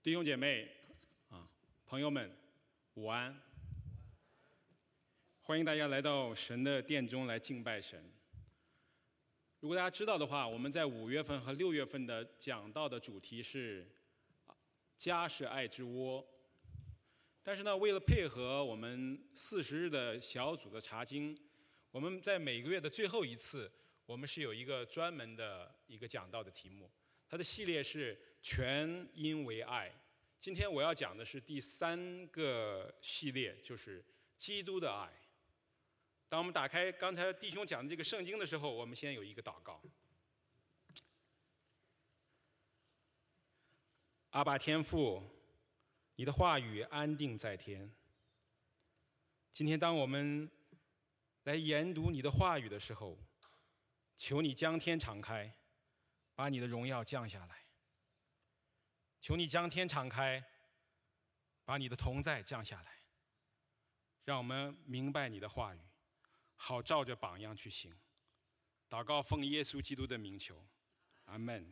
弟兄姐妹朋友们，午安！欢迎大家来到神的殿中来敬拜神。如果大家知道的话，我们在5月份和6月份的讲道的主题是家是爱之窝。但是呢，为了配合我们40日的小组的查经，我们在每个月的最后一次，我们是有一个专门的一个讲道的题目，它的系列是全因为爱。今天我要讲的是第3个系列，就是基督的爱。当我们打开刚才弟兄讲的这个圣经的时候，我们先有一个祷告。阿爸天父，你的话语安定在天。今天当我们来研读你的话语的时候，求你将天敞开，把你的荣耀降下来。求你将天敞开，把你的同在降下来，让我们明白你的话语，好照着榜样去行。祷告奉耶稣基督的名求，阿们。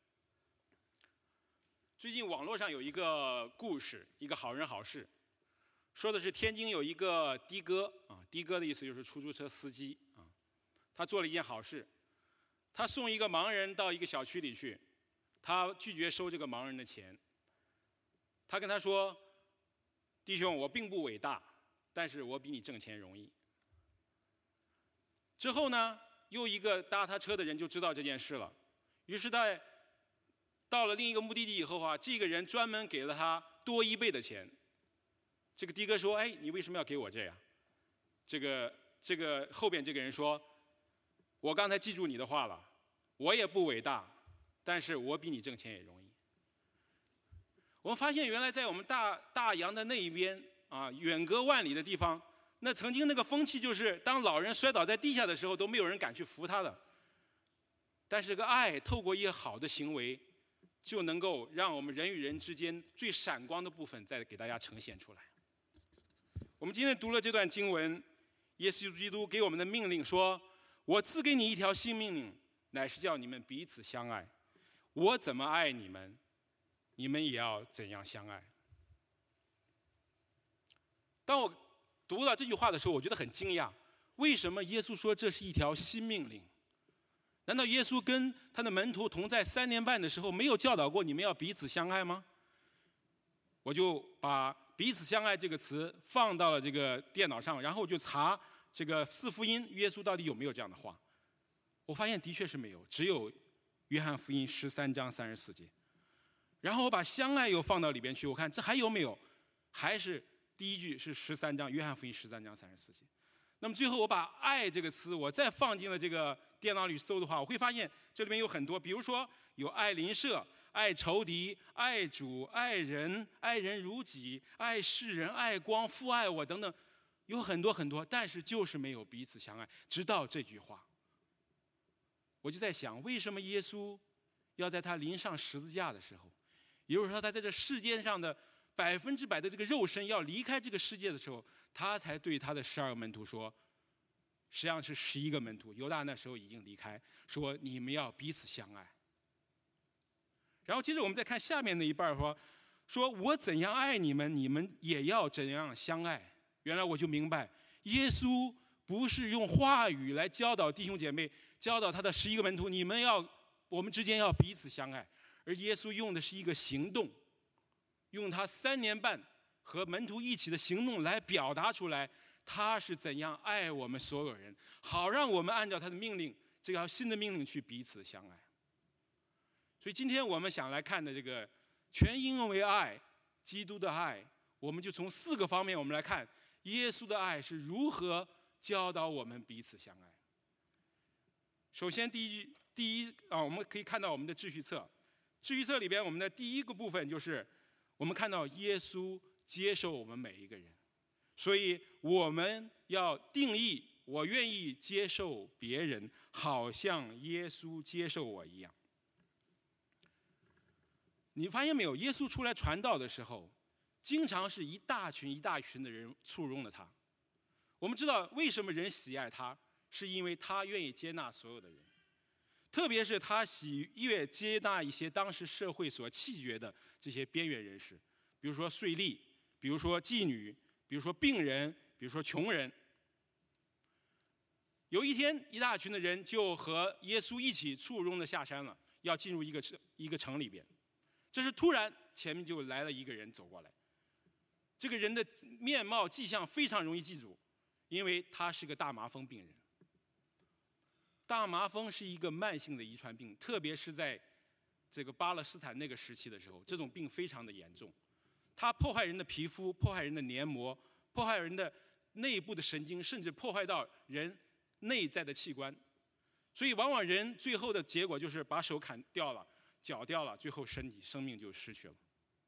最近网络上有一个故事，一个好人好事，说的是天津有一个的哥的哥的意思就是出租车司机他做了一件好事，他送一个盲人到一个小区里去，他拒绝收这个盲人的钱。他跟他说：“弟兄，我并不伟大，但是我比你挣钱容易。”之后呢，又一个搭他车的人就知道这件事了，于是在到了另一个目的地以后这个人专门给了他多1倍的钱。这个的哥说：“哎，你为什么要给我这样？”这个后边这个人说：“我刚才记住你的话了，我也不伟大，但是我比你挣钱也容易。”我们发现原来在我们大洋的那一边远隔万里的地方，那曾经那个风气就是当老人摔倒在地下的时候都没有人敢去扶他的。但是爱透过一个好的行为，就能够让我们人与人之间最闪光的部分再给大家呈现出来。我们今天读了这段经文，耶稣基督给我们的命令说：“我赐给你一条新命令，乃是叫你们彼此相爱。我怎么爱你们，你们也要怎样相爱。”当我读到这句话的时候，我觉得很惊讶，为什么耶稣说这是一条新命令？难道耶稣跟他的门徒同在3年半的时候，没有教导过你们要彼此相爱吗？我就把彼此相爱这个词放到了这个电脑上，然后我就查这个4福音，耶稣到底有没有这样的话。我发现的确是没有，只有约翰福音13章34节。然后我把相爱又放到里边去，我看这还有没有，还是第一句是13章，约翰福音13章34节。那么最后我把爱这个词我再放进了这个电脑里搜的话，我会发现这里面有很多，比如说有爱邻舍、爱仇敌、爱主、爱人、爱人如己、爱世人、爱光、父爱我等等，有很多很多，但是就是没有彼此相爱。直到这句话，我就在想，为什么耶稣要在他临上十字架的时候，也就是说他在这世界上的100%的这个肉身要离开这个世界的时候，他才对他的12个门徒说，实际上是11个门徒，犹大那时候已经离开，说你们要彼此相爱。然后接着我们再看下面那一半，说我怎样爱你们，你们也要怎样相爱。原来我就明白，耶稣不是用话语来教导弟兄姐妹，教导他的11个门徒，我们之间要彼此相爱，而耶稣用的是一个行动，用他3年半和门徒一起的行动来表达出来，他是怎样爱我们所有人，好让我们按照他的命令，这条新的命令去彼此相爱。所以今天我们想来看的这个全因为爱，基督的爱，我们就从4个方面我们来看耶稣的爱是如何教导我们彼此相爱。首先第一我们可以看到我们的秩序册，秩序册里边我们的第一个部分就是我们看到耶稣接受我们每一个人，所以我们要定义，我愿意接受别人，好像耶稣接受我一样。你发现没有，耶稣出来传道的时候，经常是一大群一大群的人簇拥了他。我们知道为什么人喜爱他，是因为他愿意接纳所有的人。 特别是他喜悦接纳一些当时社会所弃绝的这些边缘人士，比如说税吏，比如说妓女，比如说病人，比如说穷人。有一天，一大群的人就和耶稣一起簇拥着下山了，要进入一个城里边。这时突然前面就来了一个人走过来，这个人的面貌迹象非常容易记住，因为他是个大麻风病人。大麻风是一个慢性的遗传病，特别是在这个巴勒斯坦那个时期的时候，这种病非常的严重。它破坏人的皮肤，破坏人的黏膜，破坏人的内部的神经，甚至破坏到人内在的器官。所以往往人最后的结果就是把手砍掉了，脚掉了，最后生命就失去了。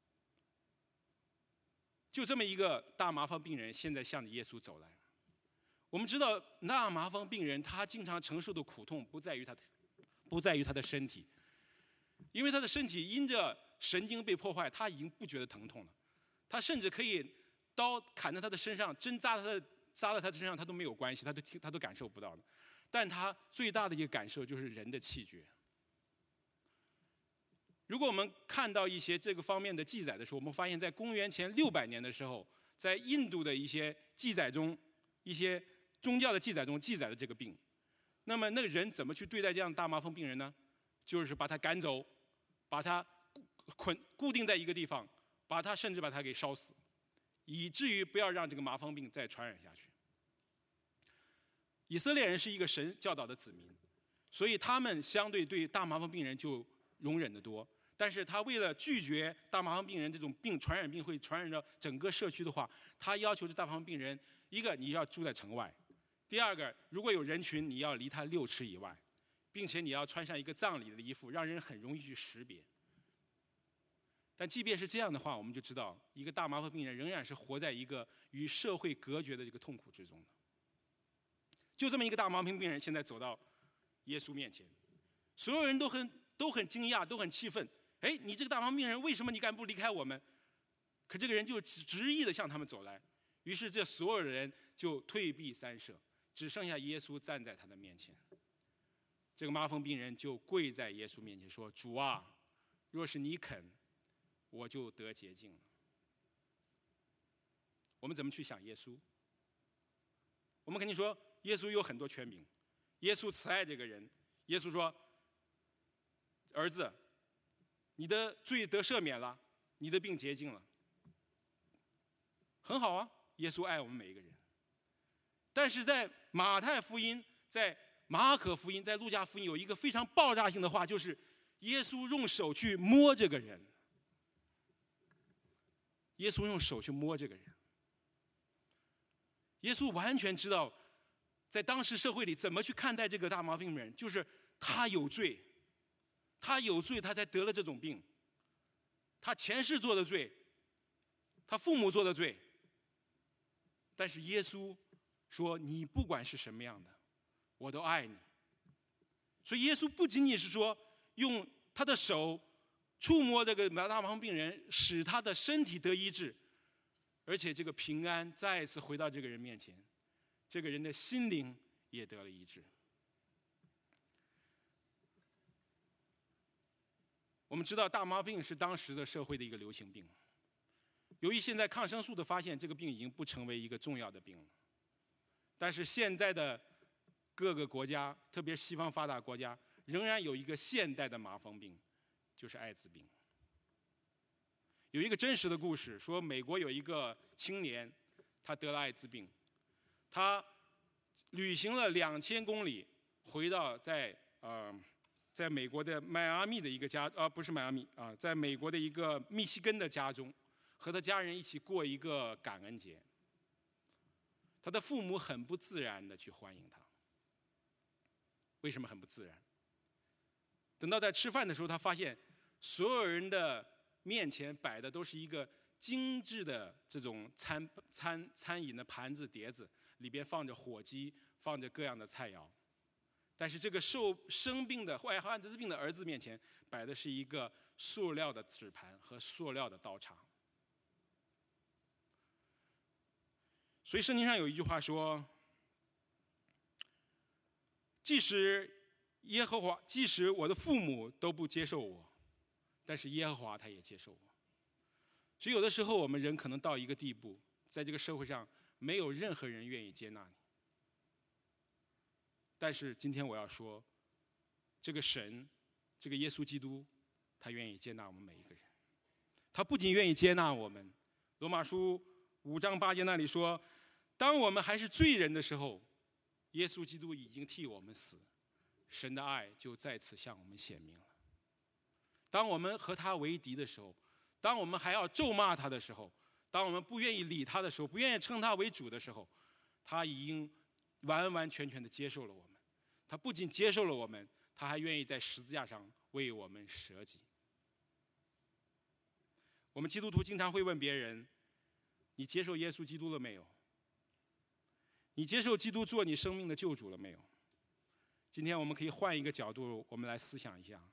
就这么一个大麻风病人，现在向着耶稣走来。我们知道，大麻风病人他经常承受的苦痛不在于他的身体，因为他的身体因着神经被破坏，他已经不觉得疼痛了。他甚至可以刀砍在他的身上，针扎在他的身上，他都没有关系，他都感受不到的。但他最大的一个感受就是人的气绝。如果我们看到一些这个方面的记载的时候，我们发现在公元前600年的时候，在印度的一些记载中，一些宗教的记载中记载了这个病。那么那个人怎么去对待这样的大麻风病人呢？就是把他赶走，把他固定在一个地方，甚至把他给烧死，以至于不要让这个麻风病再传染下去。以色列人是一个神教导的子民，所以他们相对对大麻风病人就容忍得多。但是他为了拒绝大麻风病人这种传染病会传染到整个社区的话，他要求这大麻风病人，一个你要住在城外，第二个如果有人群你要离他6尺以外，并且你要穿上一个葬礼的衣服，让人很容易去识别。但即便是这样的话，我们就知道一个大麻风病人仍然是活在一个与社会隔绝的这个痛苦之中的。就这么一个大麻风病人现在走到耶稣面前，所有人都很惊讶，都很气愤。哎，你这个大麻风病人，为什么你敢不离开我们？可这个人就执意的向他们走来，于是这所有的人就退避三舍，只剩下耶稣站在他的面前。这个麻风病人就跪在耶稣面前说：“主啊，若是你肯，我就得洁净了。”我们怎么去想耶稣？我们肯定说耶稣有很多权柄，耶稣慈爱这个人。耶稣说：“儿子，你的罪得赦免了，你的病洁净了。”很好啊，耶稣爱我们每一个人。但是在马太福音、在马可福音、在路加福音有一个非常爆炸性的话，就是耶稣用手去摸这个人。耶稣用手去摸这个人。耶稣完全知道在当时社会里怎么去看待这个大麻风病人，就是他有罪，他才得了这种病，他前世做的罪，他父母做的罪。但是耶稣说：“你不管是什么样的，我都爱你。”所以耶稣不仅仅是说用他的手触摸这个大麻风病人，使他的身体得医治，而且这个平安再一次回到这个人面前，这个人的心灵也得了医治。我们知道大麻病是当时的社会的一个流行病，由于现在抗生素的发现，这个病已经不成为一个重要的病了。但是现在的各个国家，特别是西方发达国家，仍然有一个现代的麻风病，就是艾滋病。有一个真实的故事，说美国有一个青年，他得了艾滋病，他旅行了2000公里，回到在美国的迈阿密的一个家，不是迈阿密啊，在美国的一个密西根的家中，和他家人一起过一个感恩节。他的父母很不自然的去欢迎他。为什么很不自然？等到在吃饭的时候，他发现所有人的面前摆的都是一个精致的这种餐饮的盘子碟子，里边放着火鸡，放着各样的菜肴。但是这个生病的患艾滋病的儿子面前摆的是一个塑料的纸盘和塑料的刀叉。所以圣经上有一句话说：即使耶和华，即使我的父母都不接受我，但是耶和华他也接受我。所以有的时候我们人可能到一个地步，在这个社会上没有任何人愿意接纳你。但是今天我要说，这个神，这个耶稣基督，他愿意接纳我们每一个人。他不仅愿意接纳我们，罗马书5章8节那里说，当我们还是罪人的时候，耶稣基督已经替我们死，神的爱就再次向我们显明了。当我们和他为敌的时候，当我们还要咒骂他的时候，当我们不愿意理他的时候，不愿意称他为主的时候，他已经完完全全的接受了我们。他不仅接受了我们，他还愿意在十字架上为我们舍己。我们基督徒经常会问别人，你接受耶稣基督了没有？你接受基督做你生命的救主了没有？今天我们可以换一个角度，我们来思想一下，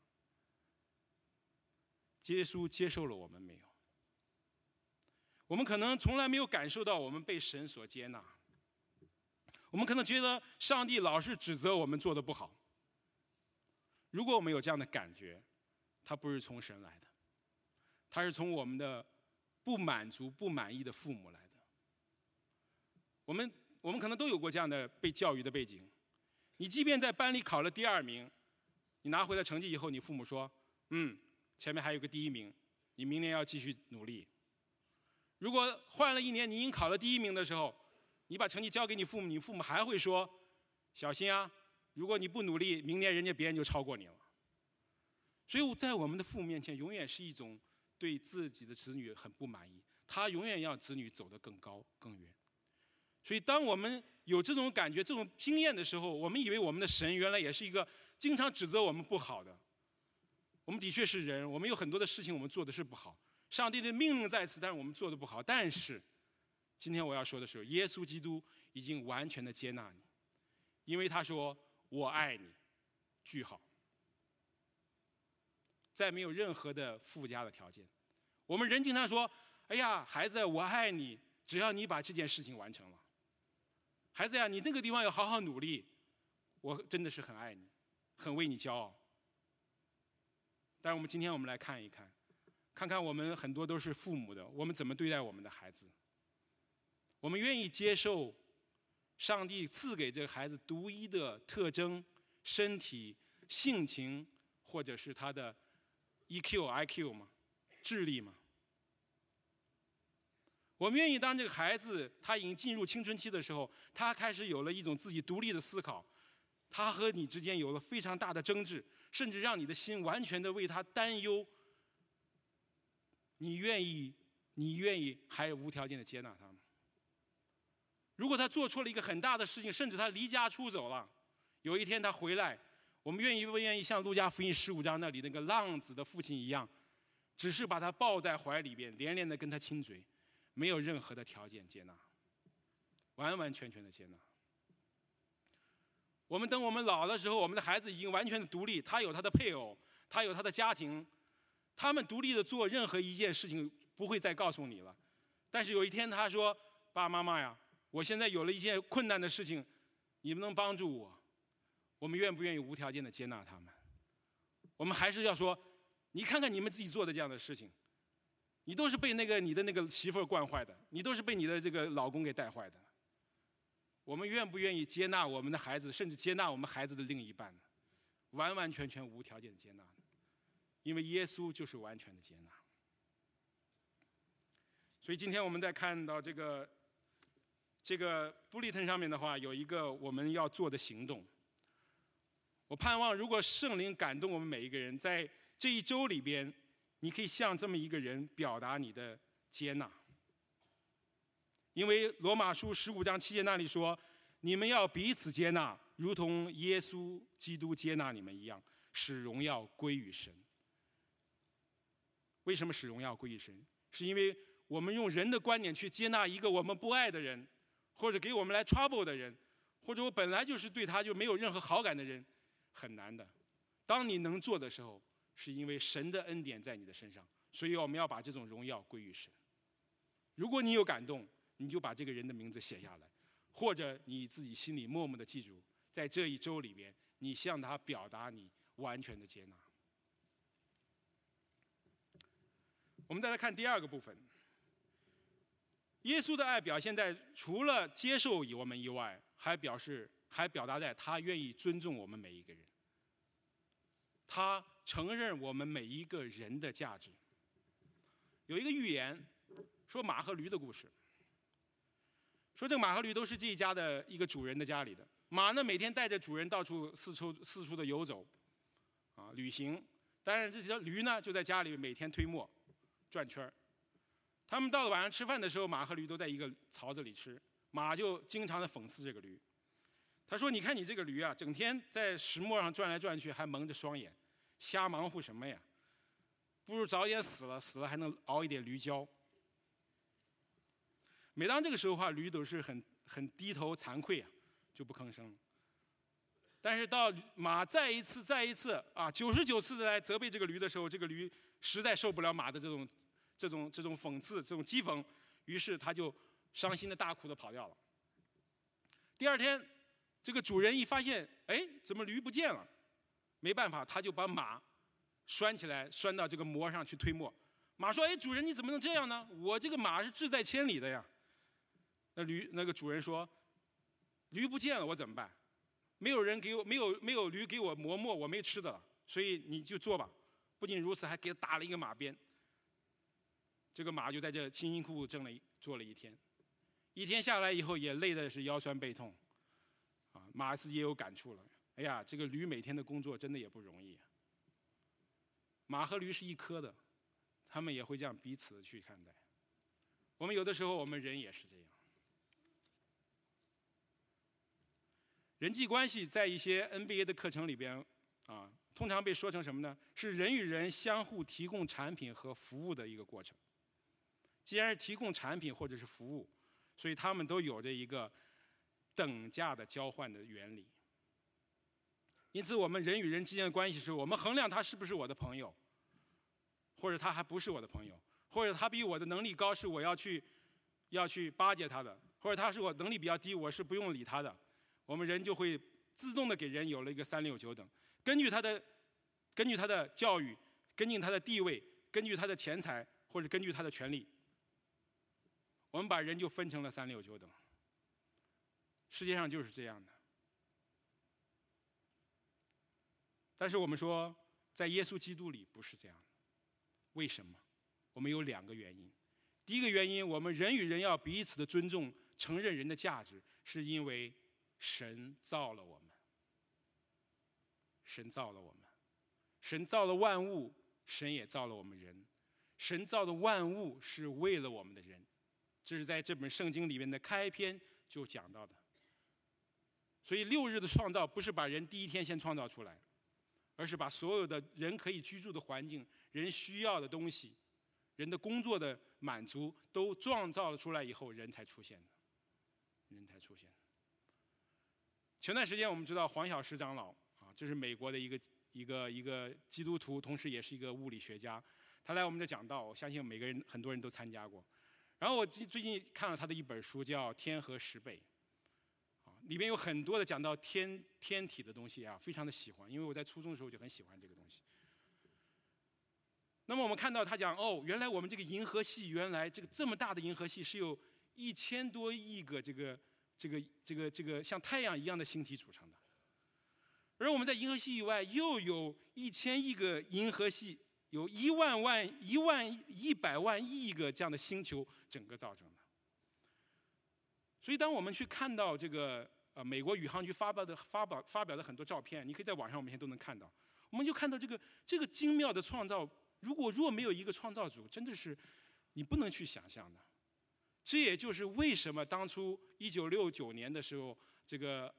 耶稣接受了我们没有？我们可能从来没有感受到我们被神所接纳，我们可能觉得上帝老是指责我们做得不好。如果我们有这样的感觉，它不是从神来的，它是从我们的不满足、不满意的父母来的。我们可能都有过这样的被教育的背景。你即便在班里考了第2名，你拿回了成绩以后，你父母说，前面还有个第1名，你明年要继续努力。如果换了1年，你已经考了第1名的时候，你把成绩交给你父母，你父母还会说，小心啊，如果你不努力，明年别人就超过你了。所以在我们的父母面前，永远是一种对自己的子女很不满意，他永远要子女走得更高更远。所以当我们有这种感觉、这种经验的时候，我们以为我们的神原来也是一个经常指责我们不好的。我们的确是人，我们有很多的事情我们做的是不好，上帝的命令在此，但是我们做的不好。但是今天我要说的是，耶稣基督已经完全的接纳你，因为他说我爱你，句号，再没有任何的附加的条件。我们人经常说，哎呀孩子我爱你，只要你把这件事情完成了。孩子呀，你那个地方要好好努力，我真的是很爱你，很为你骄傲。但是今天我们来看一看，看看我们很多都是父母的，我们怎么对待我们的孩子。我们愿意接受上帝赐给这个孩子独一的特征、身体、性情，或者是他的 EQ、IQ 吗？智力吗？我们愿意当这个孩子他已经进入青春期的时候，他开始有了一种自己独立的思考，他和你之间有了非常大的争执，甚至让你的心完全的为他担忧。你愿意还无条件的接纳他吗？如果他做错了一个很大的事情，甚至他离家出走了，有一天他回来，我们愿不愿意像路加福音15章那里那个浪子的父亲一样，只是把他抱在怀里边，连连的跟他亲嘴，没有任何的条件接纳，完完全全的接纳。等我们老的时候，我们的孩子已经完全的独立，他有他的配偶，他有他的家庭，他们独立的做任何一件事情，不会再告诉你了。但是有一天他说，爸爸妈妈呀，我现在有了一件困难的事情，你们能帮助我？我们愿不愿意无条件的接纳他们？我们还是要说，你看看你们自己做的这样的事情，你都是被你的那个媳妇儿惯坏的，你都是被你的这个老公给带坏的。我们愿不愿意接纳我们的孩子，甚至接纳我们孩子的另一半呢？完完全全无条件的接纳，因为耶稣就是完全的接纳。所以今天我们在看到这个bulletin上面的话，有一个我们要做的行动。我盼望如果圣灵感动我们每一个人，在这一周里边，你可以向这么一个人表达你的接纳。因为罗马书15章7节那里说，你们要彼此接纳，如同耶稣基督接纳你们一样，使荣耀归于神。为什么使荣耀归于神？是因为我们用人的观点去接纳一个我们不爱的人，或者给我们来 trouble 的人，或者我本来就是对他就没有任何好感的人，很难的。当你能做的时候，是因为神的恩典在你的身上，所以我们要把这种荣耀归于神。如果你有感动，你就把这个人的名字写下来，或者你自己心里默默的记住，在这一周里边， 你向他表达你完全的接纳。我们再来看第二个部分，耶稣的爱表现在除了接受我们以外，还表达在他愿意尊重我们每一个人，他承认我们每一个人的价值。有一个寓言说马和驴的故事，说这个马和驴都是这一家的一个主人的家里的。马呢，每天带着主人到处四处的游走，旅行。但是这条驴呢，就在家里每天推磨转圈儿。他们到了晚上吃饭的时候，马和驴都在一个槽子里吃，马就经常的讽刺这个驴。他说：“你看你这个驴啊，整天在石磨上转来转去，还蒙着双眼，瞎忙活什么呀？不如早点死了，死了还能熬一点驴胶。”每当这个时候的话，驴都是很低头惭愧啊，就不吭声。但是到马再一次99次的来责备这个驴的时候，这个驴实在受不了马的这种讽刺、这种讥讽，于是他就伤心的大哭的跑掉了。第二天，这个主人一发现，哎，怎么驴不见了？没办法，他就把马拴起来，拴到这个磨上去推磨。马说：“哎，主人你怎么能这样呢？我这个马是志在千里的呀。”那个主人说：“驴不见了，我怎么办？没有驴给我磨磨，我没吃的了，所以你就做吧。”不仅如此，还给他打了一个马鞭。这个马就在这辛辛苦苦做了一天，一天下来以后也累的是腰酸背痛，马自己也有感触了。哎呀，这个驴每天的工作真的也不容易。马和驴是一科的，他们也会这样彼此去看待。我们有的时候，我们人也是这样。人际关系在一些 NBA 的课程里边，通常被说成什么呢？是人与人相互提供产品和服务的一个过程。既然是提供产品或者是服务，所以他们都有着一个等价的交换的原理。因此，我们人与人之间的关系是我们衡量他是不是我的朋友，或者他还不是我的朋友，或者他比我的能力高，是我要去巴结他的，或者他是我能力比较低，我是不用理他的。我们人就会自动的给人有了一个3、6、9等，根据他的教育，根据他的地位，根据他的钱财，或者根据他的权利，我们把人就分成了3、6、9等。世界上就是这样的。但是我们说，在耶稣基督里不是这样的。为什么？我们有2个原因。第一个原因，我们人与人要彼此的尊重，承认人的价值，是因为神造了我们。神造了我们，神造了万物，神也造了我们人。神造的万物是为了我们的人，这是在这本圣经里面的开篇就讲到的。所以6日的创造不是把人第一天先创造出来，而是把所有的人可以居住的环境、人需要的东西、人的工作的满足都创造了出来以后，人才出现的。前段时间我们知道黄小石长老这是美国的一个基督徒，同时也是一个物理学家。他来我们这讲道，我相信很多人都参加过。然后我最近看了他的一本书，叫《天和10倍》，里面有很多的讲到天体的东西非常的喜欢，因为我在初中的时候就很喜欢这个东西。那么我们看到他讲，原来我们这个银河系，原来这么大的银河系是有1000多亿个这个像太阳一样的星体组成的，而我们在银河系以外又有1000亿个银河系，有100万亿个这样的星球整个造成的。所以当我们去看到这个美国宇航局发表的很多照片，你可以在网上我们现在都能看到，我们就看到这个精妙的创造，若没有一个创造主，真的是你不能去想象的。这也就是为什么当初1969年的时候，这个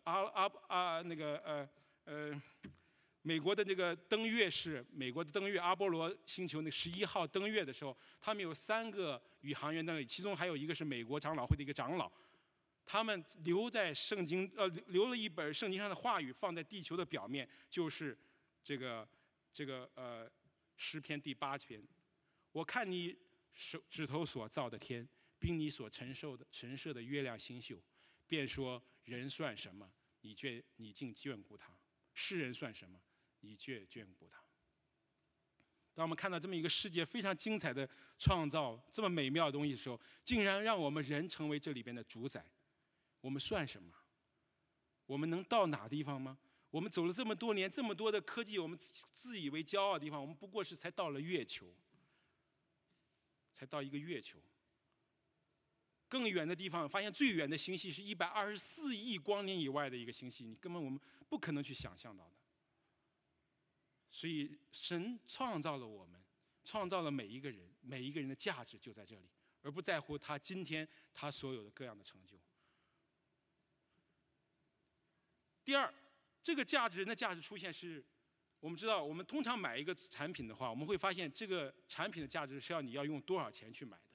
美国的这个登月是美国的登月阿波罗星球那11号登月的时候，他们有3个宇航员在那里，其中还有一个是美国长老会的一个长老，他们留了一本圣经上的话语放在地球的表面，就是这个诗篇第8篇，我看你指头所造的天，并你所陈设的月亮星宿，便说人算什么，你竟眷顾他； 世人算什么？你却眷顾他。当我们看到这么一个世界非常精彩的创造，这么美妙的东西的时候，竟然让我们人成为这里边的主宰，我们算什么？我们能到哪地方吗？我们走了这么多年，这么多的科技，我们自以为骄傲的地方，我们不过是才到了月球，才到一个月球。更远的地方，发现最远的星系是124亿光年以外的一个星系，你根本我们不可能去想象到的。所以神创造了我们，创造了每一个人，每一个人的价值就在这里，而不在乎他今天他所有的各样的成就。第二，这个人的价值出现是，我们知道，我们通常买一个产品的话，我们会发现这个产品的价值是你要用多少钱去买的。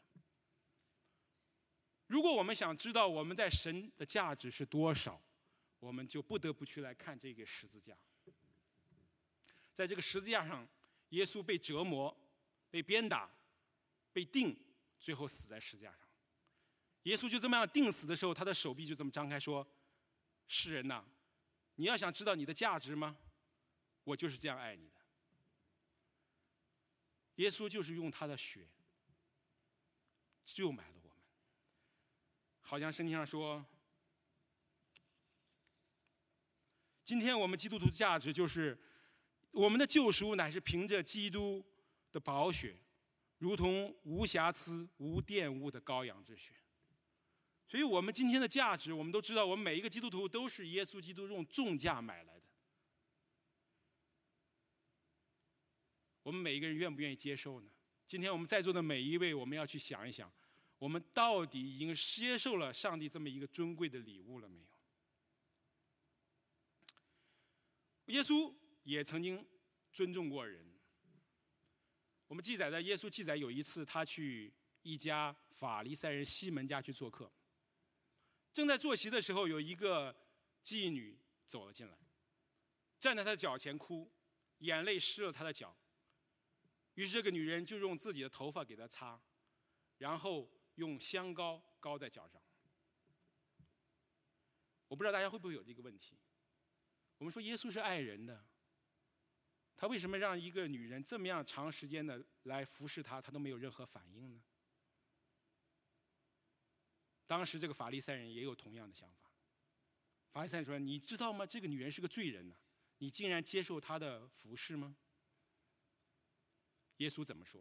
如果我们想知道我们在神的价值是多少，我们就不得不去来看这个十字架。在这个十字架上，耶稣被折磨、被鞭打、被钉，最后死在十字架上。耶稣就这么样钉死的时候，他的手臂就这么张开说：“世人呐，你要想知道你的价值吗？我就是这样爱你的。”耶稣就是用他的血救买了我们。好像圣经上说，今天我们基督徒的价值就是我们的救赎乃是凭着基督的宝血，如同无瑕疵无玷污的羔羊之血。所以我们今天的价值，我们都知道，我们每一个基督徒都是耶稣基督用重价买来的。我们每一个人愿不愿意接受呢？今天我们在座的每一位，我们要去想一想，我们到底已经接受了上帝这么一个尊贵的礼物了没有？耶稣也曾经尊重过人。我们记载的耶稣记载有一次他去一家法利赛人西门家去做客，正在坐席的时候，有一个妓女走了进来，站在他的脚前哭，眼泪湿了他的脚。于是这个女人就用自己的头发给他擦，然后用香膏膏在脚上。我不知道大家会不会有这个问题，我们说耶稣是爱人的，他为什么让一个女人这么样长时间的来服侍他，他都没有任何反应呢？当时这个法利赛人也有同样的想法。法利赛人说：“你知道吗？这个女人是个罪人呐，你竟然接受她的服侍吗？”耶稣怎么说？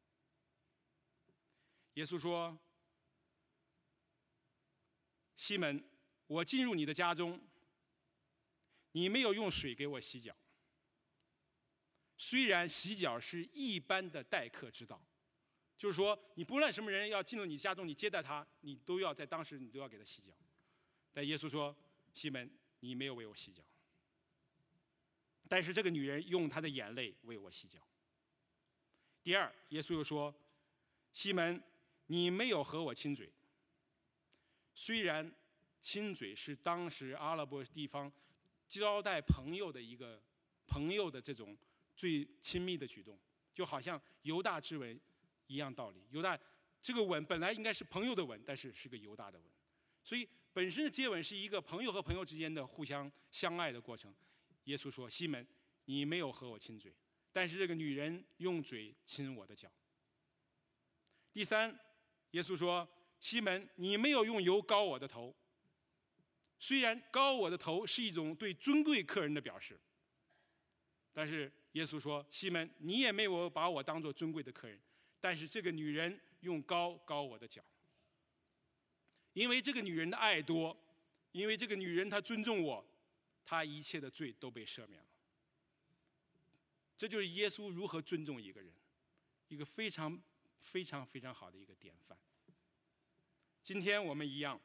耶稣说：“西门，我进入你的家中，你没有用水给我洗脚。虽然洗脚是一般的待客之道，就是说，你不论什么人要进入你家中，你接待他，你都要在当时你都要给他洗脚。但耶稣说：西门，你没有为我洗脚。但是这个女人用她的眼泪为我洗脚。第二，耶稣又说：西门，你没有和我亲嘴。虽然亲嘴是当时阿拉伯地方招待朋友的一个这种最亲密的举动，就好像犹大之吻一样道理。犹大这个吻本来应该是朋友的吻，但是是个犹大的吻，所以本身的接吻是一个朋友和朋友之间的互相相爱的过程。耶稣说：西门，你没有和我亲嘴，但是这个女人用嘴亲我的脚。第三，耶稣说：西门，你没有用油膏我的头。虽然膏我的头是一种对尊贵客人的表示，但是耶稣说：西门，你也没有把我当作尊贵的客人，但是这个女人用膏膏我的脚。因为这个女人的爱多，因为这个女人她尊重我，她一切的罪都被赦免了。这就是耶稣如何尊重一个人，一个非常非常非常好的一个典范。今天我们一样，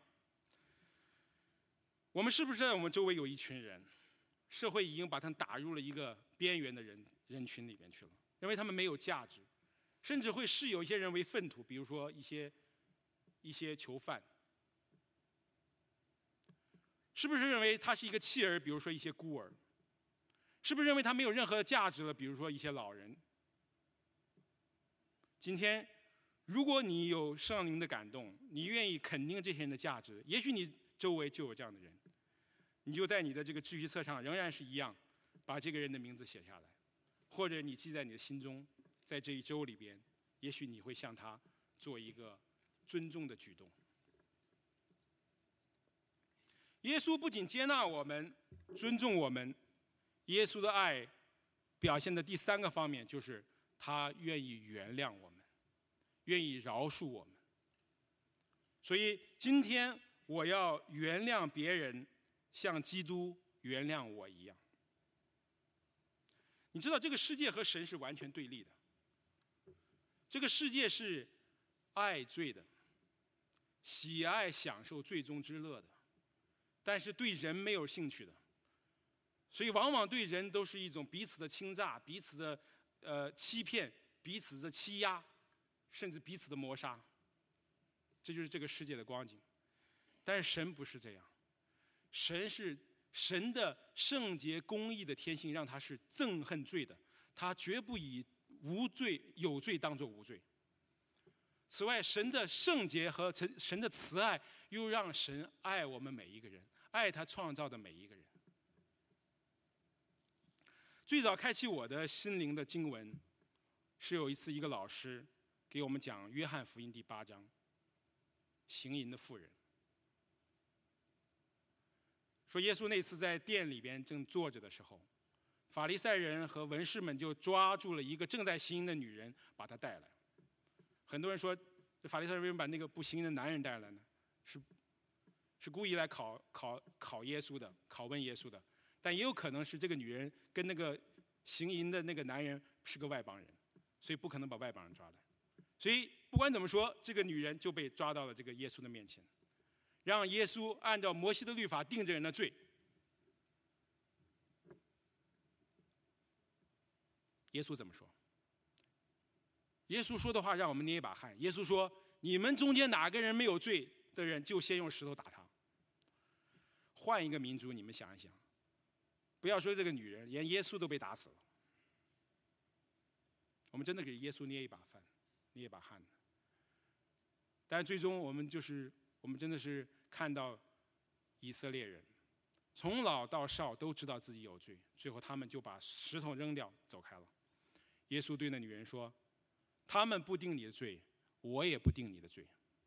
我们是不是在我们周围有一群人，社会已经把他们打入了一个边缘的人群里面去了，认为他们没有价值，甚至会视有一些人为粪土，比如说一些囚犯，是不是认为他是一个弃儿，比如说一些孤儿，是不是认为他没有任何价值了，比如说一些老人？今天如果你有圣灵的感动，你愿意肯定这些人的价值，也许你周围就有这样的人，你就在你的这个秩序册上仍然是一样， 把这个人的名字写下来，或者你记在你的心中，在这一周里边，也许你会向他做一个尊重的举动。耶稣不仅接纳我们、尊重我们，耶稣的爱表现的第三个方面就是他愿意原谅我们，愿意饶恕我们。所以今天我要原谅别人，像基督原谅我一样。你知道这个世界和神是完全对立的，这个世界是爱罪的，喜爱享受罪中之乐的，但是对人没有兴趣的，所以往往对人都是一种彼此的倾轧、彼此的欺骗、彼此的欺压，甚至彼此的谋杀。这就是这个世界的光景。但是神不是这样，神的圣洁公义的天性让他是憎恨罪的，他绝不以有罪当作无罪。此外，神的圣洁和神的慈爱又让神爱我们每一个人，爱他创造的每一个人。最早开启我的心灵的经文是有一次一个老师给我们讲约翰福音第8章行淫的妇人，说耶稣那次在殿里边正坐着的时候，法利赛人和文士们就抓住了一个正在行淫的女人，把她带来。很多人说，法利赛人为什么把那个不行淫的男人带来呢？是故意来考耶稣的，拷问耶稣的。但也有可能是这个女人跟那个行淫的那个男人是个外邦人，所以不可能把外邦人抓来。所以不管怎么说，这个女人就被抓到了这个耶稣的面前，让耶稣按照摩西的律法定这人的罪。耶稣怎么说？耶稣说的话让我们捏一把汗。耶稣说：“你们中间哪个人没有罪的人，就先用石头打他。”换一个民族，你们想一想，不要说这个女人，连耶稣都被打死了。我们真的给耶稣捏一把汗。但最终我们真的是看到以色列人从老到少都知道自己有罪，最后他们就把石头扔掉走开了。耶稣对那女人说：“他们不定你的罪，我也不定你的罪。”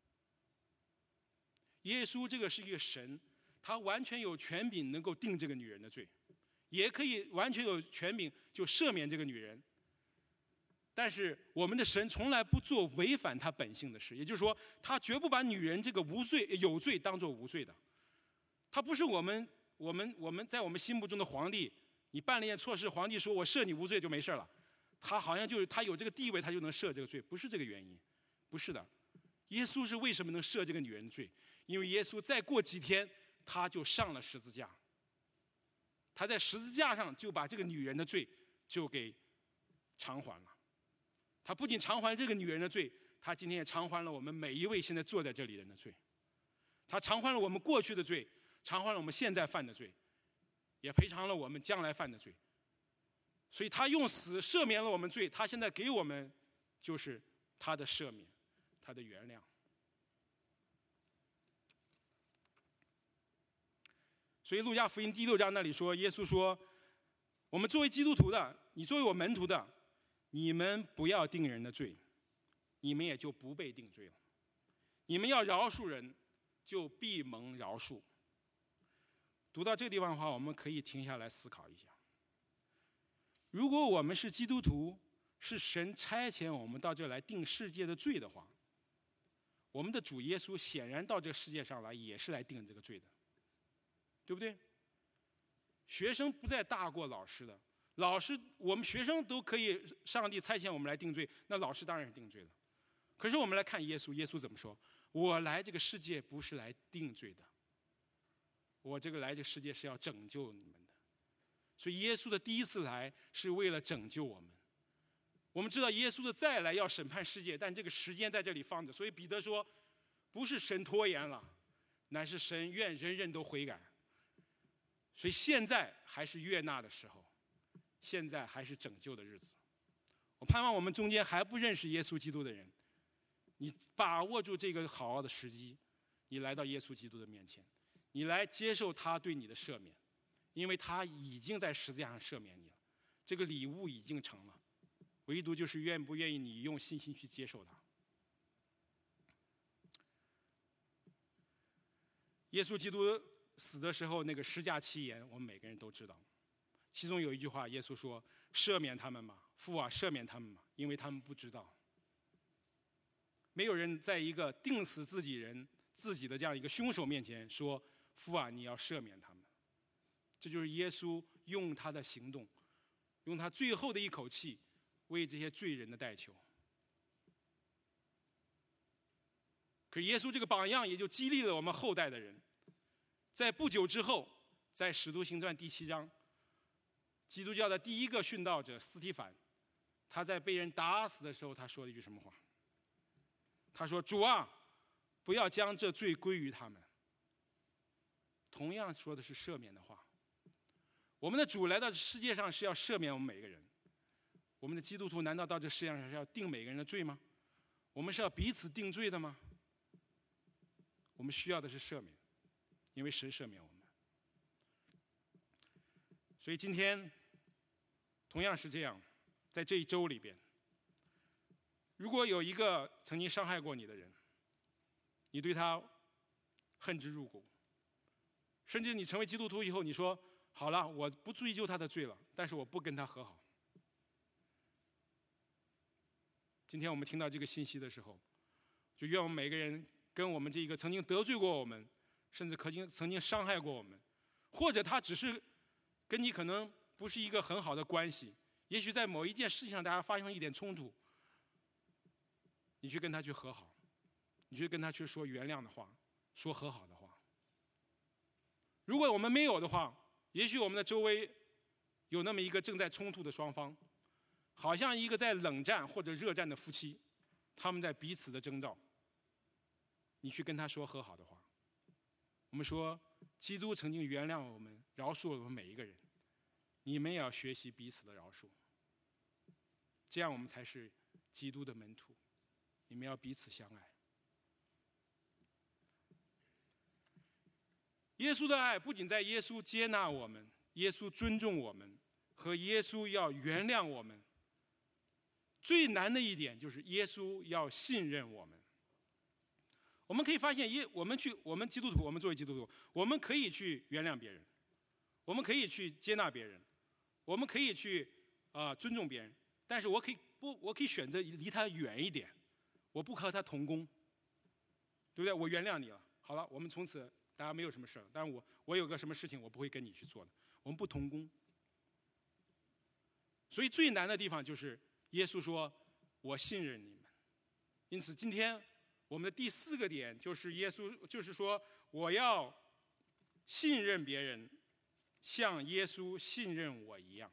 耶稣这个是一个神，他完全有权柄能够定这个女人的罪，也可以完全有权柄就赦免这个女人。但是我们的神从来不做违反他本性的事，也就是说，他绝不把女人这个有罪当作无罪的。他不是我们在我们心目中的皇帝，你办了一件错事，皇帝说我赦你无罪就没事了，他好像就是他有这个地位，他就能赦这个罪，不是这个原因，不是的。耶稣是为什么能赦这个女人的罪？因为耶稣再过几天他就上了十字架，他在十字架上就把这个女人的罪就给偿还了。他不仅偿还这个女人的罪，他今天也偿还了我们每一位现在坐在这里人的罪。他偿还了我们过去的罪，偿还了我们现在犯的罪，也赔偿了我们将来犯的罪。所以他用死赦免了我们罪，他现在给我们就是他的赦免，他的原谅。所以路加福音第6章那里说，耶稣说，我们作为基督徒的，你作为我门徒的，你们不要定人的罪，你们也就不被定罪了。你们要饶恕人，就必蒙饶恕。读到这个地方的话，我们可以停下来思考一下。如果我们是基督徒，是神差遣我们到这来定世界的罪的话，我们的主耶稣显然到这个世界上来也是来定这个罪的，对不对？学生不再大过老师的，老师我们学生都可以，上帝差遣我们来定罪，那老师当然是定罪了。可是我们来看耶稣，耶稣怎么说？我来这个世界不是来定罪的，我这个来这个世界是要拯救你们的。所以耶稣的第一次来是为了拯救我们。我们知道耶稣的再来要审判世界，但这个时间在这里放着，所以彼得说，不是神拖延了，乃是神愿人人都悔改。所以现在还是悦纳的时候，现在还是拯救的日子。我盼望我们中间还不认识耶稣基督的人，你把握住这个好的时机，你来到耶稣基督的面前，你来接受他对你的赦免， 因为他已经在十字架上赦免你了，这个礼物已经成了，唯独就是愿不愿意你用信心去接受它。耶稣基督死的时候那个十架七言，我们每个人都知道。其中有一句话，耶稣说：“赦免他们吧，父啊，赦免他们吧，因为他们不知道。”没有人在一个定死自己的这样一个凶手面前说：“父啊，你要赦免他们。”这就是耶稣用他的行动，用他最后的一口气，为这些罪人的代求。可是耶稣这个榜样也就激励了我们后代的人。在不久之后，在《使徒行传》第7章，基督教的第一个殉道者司提反，他在被人打死的时候，他说了一句什么话？他说：“主啊，不要将这罪归于他们。”同样说的是赦免的话。我们的主来到世界上是要赦免我们每个人。我们的基督徒难道到这世界上是要定每个人的罪吗？我们是要彼此定罪的吗？我们需要的是赦免，因为神赦免我们。所以今天同样是这样，在这一周里边，如果有一个曾经伤害过你的人，你对他恨之入骨，甚至你成为基督徒以后，你说好了，我不追究他的罪了，但是我不跟他和好。今天我们听到这个信息的时候，就愿我们每个人跟我们这个曾经得罪过我们，甚至曾经伤害过我们，或者他只是跟你可能不是一个很好的关系，也许在某一件事情上大家发生一点冲突，你去跟他去和好，你去跟他去说原谅的话，说和好的话。如果我们没有的话，也许我们的周围有那么一个正在冲突的双方，好像一个在冷战或者热战的夫妻，他们在彼此的征兆。你去跟他说和好的话，我们说基督曾经原谅我们，饶恕了我们每一个人，你们也要学习彼此的饶恕，这样我们才是基督的门徒。你们要彼此相爱。耶稣的爱不仅在耶稣接纳我们，耶稣尊重我们，和耶稣要原谅我们。最难的一点就是耶稣要信任我们。我们可以发现，我们基督徒，我们作为基督徒，我们可以去原谅别人，我们可以去接纳别人，我们可以去尊重别人，但是我可以选择离他远一点，我不和他同工，对不对？我原谅你了，好了，我们从此大家没有什么事了，但是我有个什么事情我不会跟你去做的，我们不同工。所以最难的地方就是耶稣说：“我信任你们。”因此，今天我们的第4个点就是耶稣就是说，我要信任别人，像耶稣信任我一样。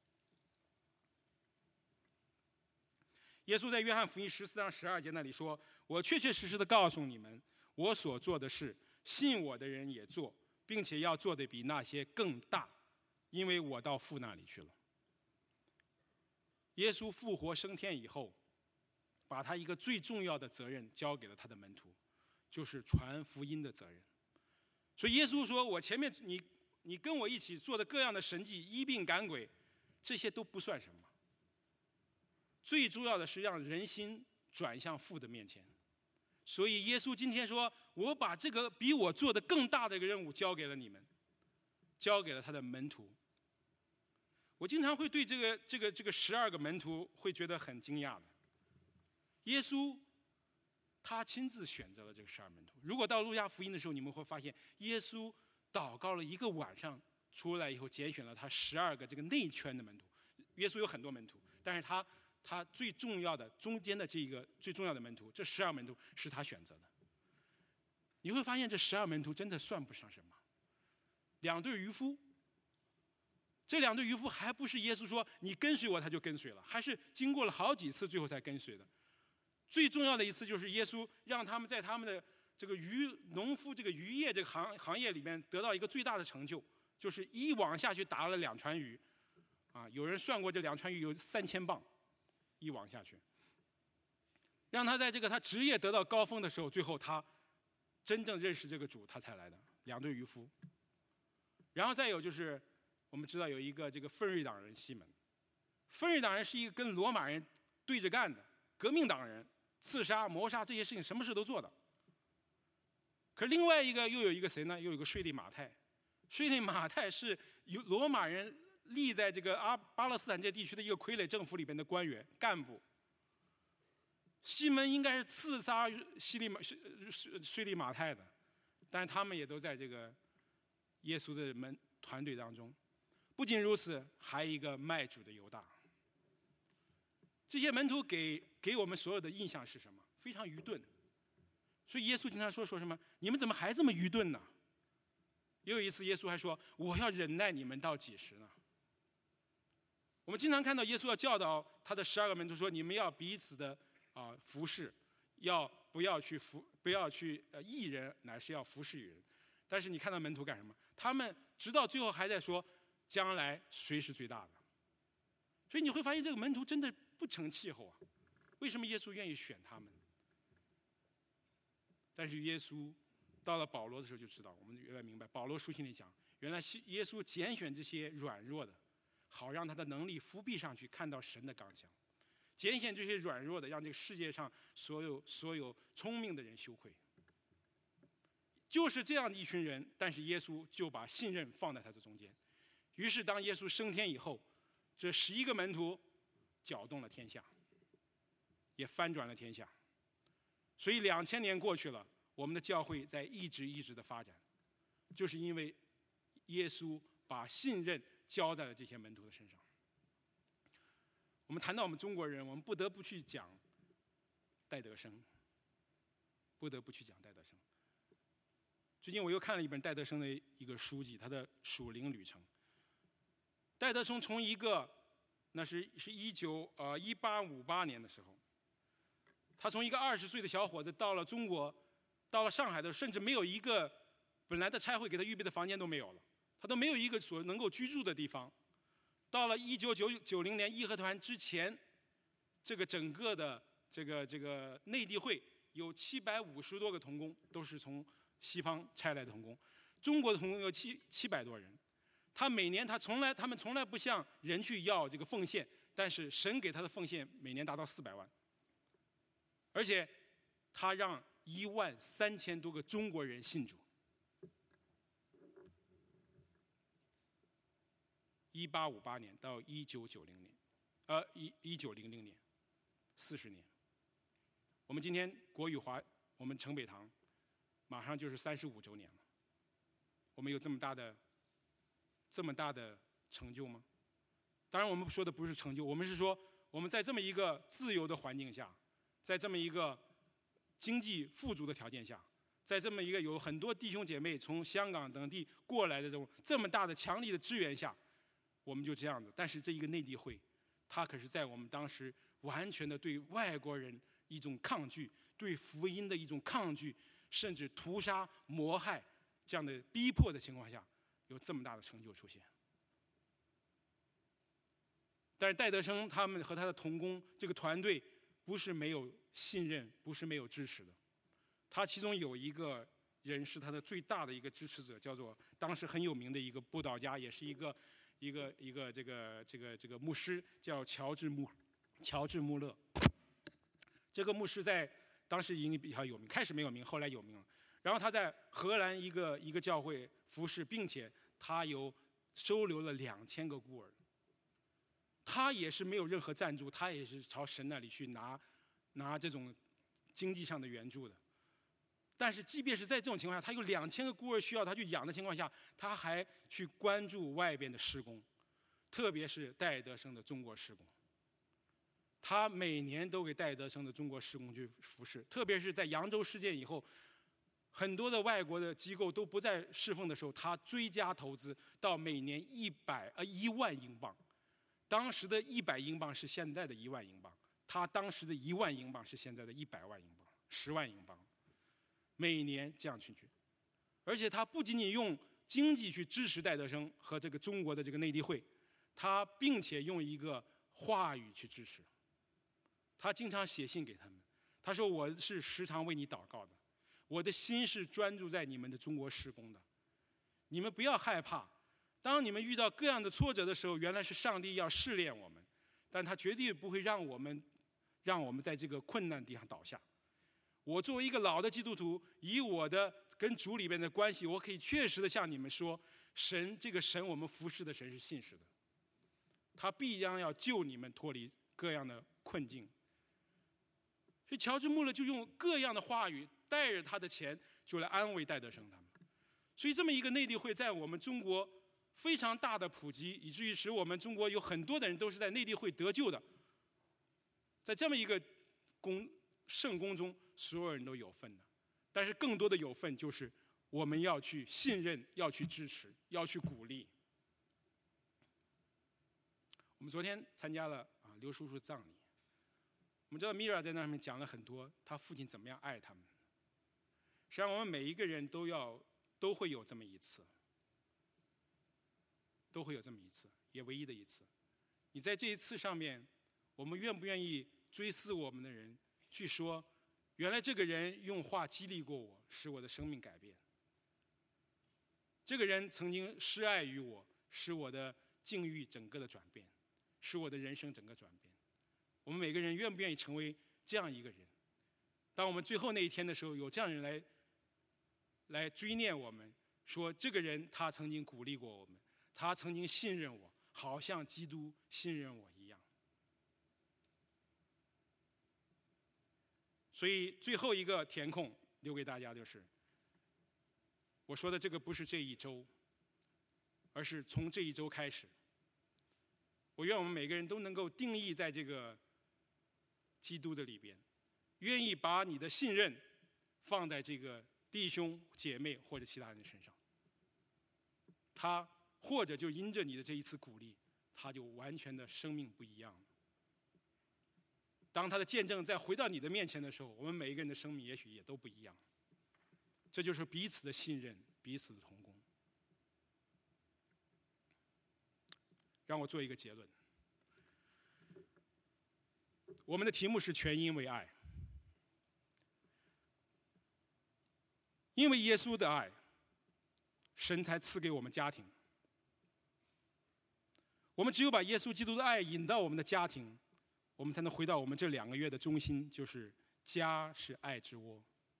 耶稣在约翰福音14章12节那里说：“我确确实实的告诉你们，我所做的事，信我的人也做，并且要做的比那些更大，因为我到父那里去了。”耶稣复活升天以后，把他一个最重要的责任交给了他的门徒，就是传福音的责任。所以耶稣说：“我前面你跟我一起做的各样的神迹，医病赶鬼，这些都不算什么。最重要的是让人心转向父的面前。”所以耶稣今天说：“我把这个比我做的更大的一个任务交给了你们，交给了他的门徒。”我经常会对这个12个门徒会觉得很惊讶的。耶稣他亲自选择了这个12门徒。如果到路加福音的时候，你们会发现耶稣祷告了一个晚上，出来以后拣选了他12个这个内圈的门徒。耶稣有很多门徒，但是他最重要的中间的这个最重要的门徒，这12门徒是他选择的。你会发现这12门徒真的算不上什么，2对渔夫。这2对渔夫还不是耶稣说你跟随我他就跟随了，还是经过了好几次最后才跟随的。最重要的一次就是耶稣让他们在他们的这个农夫这个渔业这个行业里面得到一个最大的成就，就是一网下去打了2船鱼，有人算过这2船鱼有3000磅，一网下去，让他在这个他职业得到高峰的时候，最后他真正认识这个主，他才来的2对渔夫。然后再有就是我们知道有一个这个奋锐党人西门，奋锐党人是一个跟罗马人对着干的革命党人，刺杀、谋杀这些事情什么事都做的。可另外一个又有一个谁呢？又有一个税吏马太。税吏马太是由罗马人立在这个巴勒斯坦这地区的一个傀儡政府里边的官员干部。西门应该是刺杀税吏马太的，但是他们也都在这个耶稣的团队当中。不仅如此，还有一个卖主的犹大。这些门徒给我们所有的印象是什么？非常愚钝。所以耶稣经常说什么？你们怎么还这么愚钝呢？也有一次，耶稣还说：“我要忍耐你们到几时呢？”我们经常看到耶稣要教导他的12个门徒说：“你们要彼此的服侍，不要去益人，乃是要服侍于人。”但是你看到门徒干什么？他们直到最后还在说：“将来谁是最大的？”所以你会发现，这个门徒真的不成气候啊！为什么耶稣愿意选他们？但是耶稣到了保罗的时候就知道，我们原来明白，保罗书信里讲，原来耶稣拣选这些软弱的，好让他的能力伏笔上去，看到神的刚强；拣选这些软弱的，让这个世界上所有聪明的人羞愧。就是这样的一群人，但是耶稣就把信任放在他的中间。于是当耶稣升天以后，这11个门徒搅动了天下，也翻转了天下。所以2000年过去了，我们的教会在一直的发展，就是因为耶稣把信任交在了这些门徒的身上。我们谈到我们中国人，我们不得不去讲戴德生，最近我又看了一本戴德生的一个书籍，他的属灵旅程。戴德生从一个那是1858年的时候，他从一个20岁的小伙子到了中国，到了上海的，甚至没有一个本来的差会给他预备的房间都没有了，他都没有一个所能够居住的地方。到了1990年义和团之前，这个整个的这个内地会有750多个童工，都是从西方差来的童工，中国的童工有700多人。他们从来不向人去要这个奉献，但是神给他的奉献每年达到400万。而且他让13000多个中国人信主。1858年到1990年，1900年，40年。我们今天国语华，我们城北堂马上就是35周年了。我们有这么大的成就吗？当然，我们说的不是成就，我们是说我们在这么一个自由的环境下，在这么一个经济富足的条件下，在这么一个有很多弟兄姐妹从香港等地过来的这么大的强力的支援下，我们就这样子。但是这一个内地会，它可是在我们当时完全的对外国人一种抗拒，对福音的一种抗拒，甚至屠杀、谋害这样的逼迫的情况下，有这么大的成就出现。但是戴德生他们和他的同工这个团队不是没有信任，不是没有支持的。他其中有一个人是他的最大的一个支持者，叫做当时很有名的一个布道家，也是一个牧师，叫乔治穆勒。这个牧师在当时已经比较有名，开始没有名，后来有名了。然后他在荷兰一个教会服侍，并且他收留了2000个孤儿。他也是没有任何赞助，他也是朝神那里去拿这种经济上的援助的。但是即便是在这种情况下，他有2000个孤儿需要他去养的情况下，他还去关注外边的施工，特别是戴德生的中国施工。他每年都给戴德生的中国施工去服侍，特别是在扬州事件以后，很多的外国的机构都不再侍奉的时候，他追加投资到每年1万英镑。当时的100英镑是现在的1万英镑，他当时的1万英镑是现在的100万英镑，10万英镑，每年这样去。而且他不仅仅用经济去支持戴德生和这个中国的这个内地会，他并且用一个话语去支持。他经常写信给他们，他说：“我是时常为你祷告的，我的心是专注在你们的中国施工的，你们不要害怕。 当你们遇到各样的挫折的时候，原来是上帝要试炼我们，但他绝对不会让我们在这个困难地上倒下。我作为一个老的基督徒，以我的跟主里边的关系，我可以确实的向你们说，这个神我们服侍的神是信实的，他必将要救你们脱离各样的困境。所以乔治·穆勒就用各样的话语，带着他的钱，就来安慰戴德生他们。所以这么一个内地会在我们中国非常大的普及，以至于使我们中国有很多的人都是在内地会得救的。在这么一个圣功中，所有人都有份的。但是更多的有份就是我们要去信任，要去支持，要去鼓励。我们昨天参加了刘叔叔葬礼，我们知道米娅在那上面讲了很多他父亲怎么样爱他们。实际上我们每一个人都会有这么一次，也唯一的一次。你在这一次上面，我们愿不愿意追思我们的人，去说原来这个人用话激励过我，使我的生命改变。这个人曾经施爱于我，使我的境遇整个的转变，使我的人生整个转变。我们每个人愿不愿意成为这样一个人？当我们最后那一天的时候，有这样的人来追念我们，说这个人他曾经鼓励过我们，他曾经信任我，好像基督信任我一样。所以最后一个填空留给大家就是，我说的这个不是这一周，而是从这一周开始。我愿我们每个人都能够定义在这个基督的里边，愿意把你的信任放在这个弟兄姐妹或者其他人的身上，他或者就因着你的这一次鼓励，他就完全的生命不一样了。当他的见证再回到你的面前的时候，我们每一个人的生命也许也都不一样。这就是彼此的信任，彼此的同工。让我做一个结论，我们的题目是全因为爱。因为耶稣的爱，神才赐给我们家庭。我们只有把耶稣基督的爱引到我们的家庭，我们才能回到我们这2个月的中心，就是家是爱之窝。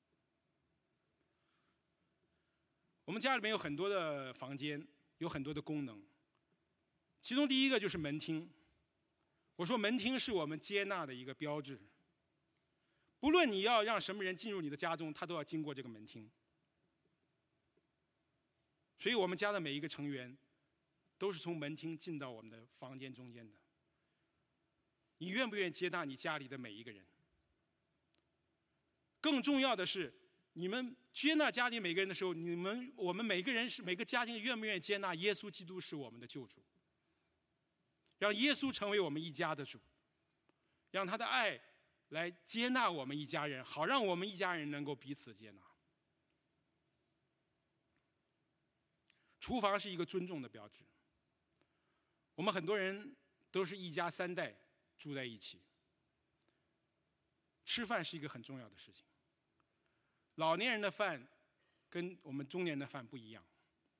我们家里面有很多的房间，有很多的功能，其中第一个就是门厅。我说门厅是我们接纳的一个标志，不论你要让什么人进入你的家中，他都要经过这个门厅。所以我们家的每一个成员都是从门厅进到我们的房间中间的。你愿不愿意接纳你家里的每一个人？更重要的是，你们接纳家里每个人的时候，我们每个家庭愿不愿意接纳耶稣基督是我们的救主，让耶稣成为我们一家的主，让他的爱来接纳我们一家人，好让我们一家人能够彼此接纳。厨房是一个尊重的标志。我们很多人都是一家3代住在一起，吃饭是一个很重要的事情。老年人的饭跟我们中年人的饭不一样。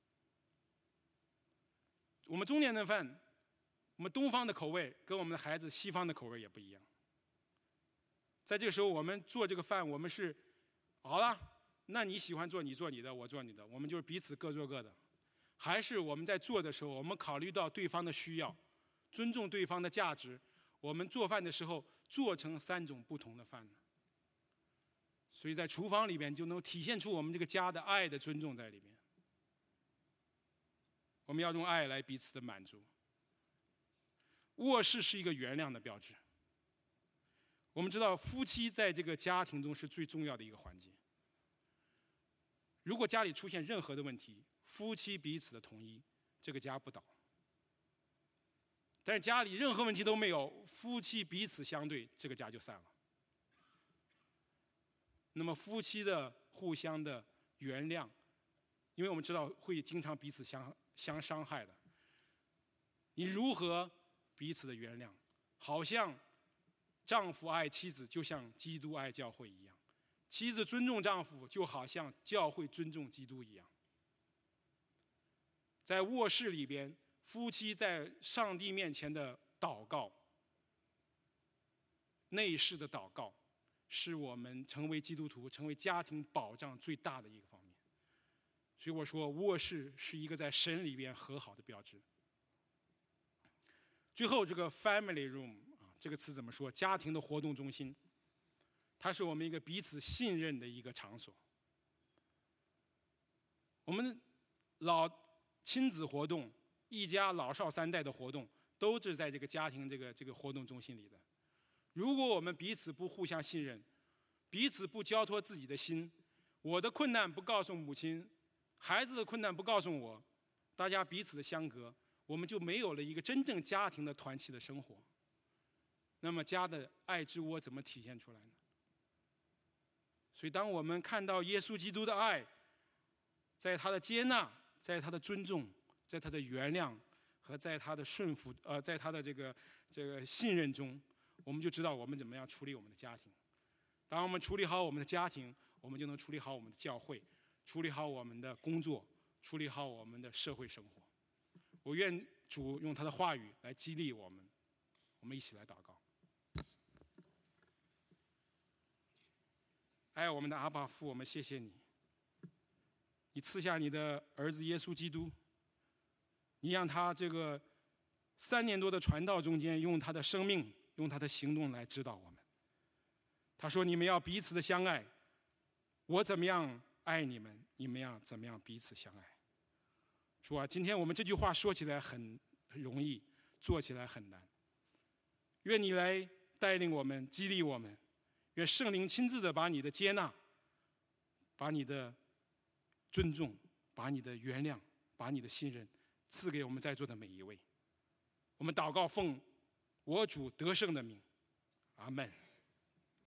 我们中年人的饭，我们东方的口味跟我们的孩子西方的口味也不一样。在这个时候，我们做这个饭，我们是好了，那你喜欢做你做你的，我做你的，我们就是彼此各做各的。还是我们在做的时候，我们考虑到对方的需要，尊重对方的价值，我们做饭的时候做成3种不同的饭呢？所以在厨房里面就能体现出我们这个家的爱的尊重在里面。我们要用爱来彼此的满足。卧室是一个原谅的标志。我们知道夫妻在这个家庭中是最重要的一个环节。如果家里出现任何的问题，夫妻彼此的统一，这个家不倒。但是家里任何问题都没有，夫妻彼此相对，这个家就散了。那么夫妻的互相的原谅，因为我们知道会经常彼此相伤害的，你如何彼此的原谅，好像丈夫爱妻子就像基督爱教会一样，妻子尊重丈夫就好像教会尊重基督一样。 在卧室里边，夫妻在上帝面前的祷告，内室的祷告，是我们成为基督徒、成为家庭保障最大的一个方面。所以我说，卧室是一个在神里边和好的标志。最后，这个 family room 这个词怎么说？家庭的活动中心，它是我们一个彼此信任的一个场所。我们亲子活动、一家老少三代的活动，都是在这个家庭这个活动中心里的。如果我们彼此不互相信任，彼此不交托自己的心，我的困难不告诉母亲，孩子的困难不告诉我，大家彼此的相隔，我们就没有了一个真正家庭的团契的生活。那么家的爱之窝怎么体现出来呢？所以当我们看到耶稣基督的爱，在他的接纳，在他的尊重，在他的原谅和在他的顺服，在他的这个信任中，我们就知道我们怎么样处理我们的家庭。当我们处理好我们的家庭，我们就能处理好我们的教会，处理好我们的工作，处理好我们的社会生活。我愿主用他的话语来激励我们，我们一起来祷告。爱我们的阿爸父，我们谢谢你，你赐下你的儿子耶稣基督，你让他这个3年多的传道中间，用他的生命，用他的行动来指导我们。他说：“你们要彼此的相爱，我怎么样爱你们，你们要怎么样彼此相爱。”主啊，今天我们这句话说起来很容易，做起来很难。愿你来带领我们，激励我们。愿圣灵亲自的把你的接纳，把你的尊重，把你的原谅，把你的信任赐给我们在座的每一位。我们祷告奉我主得胜的名，阿们。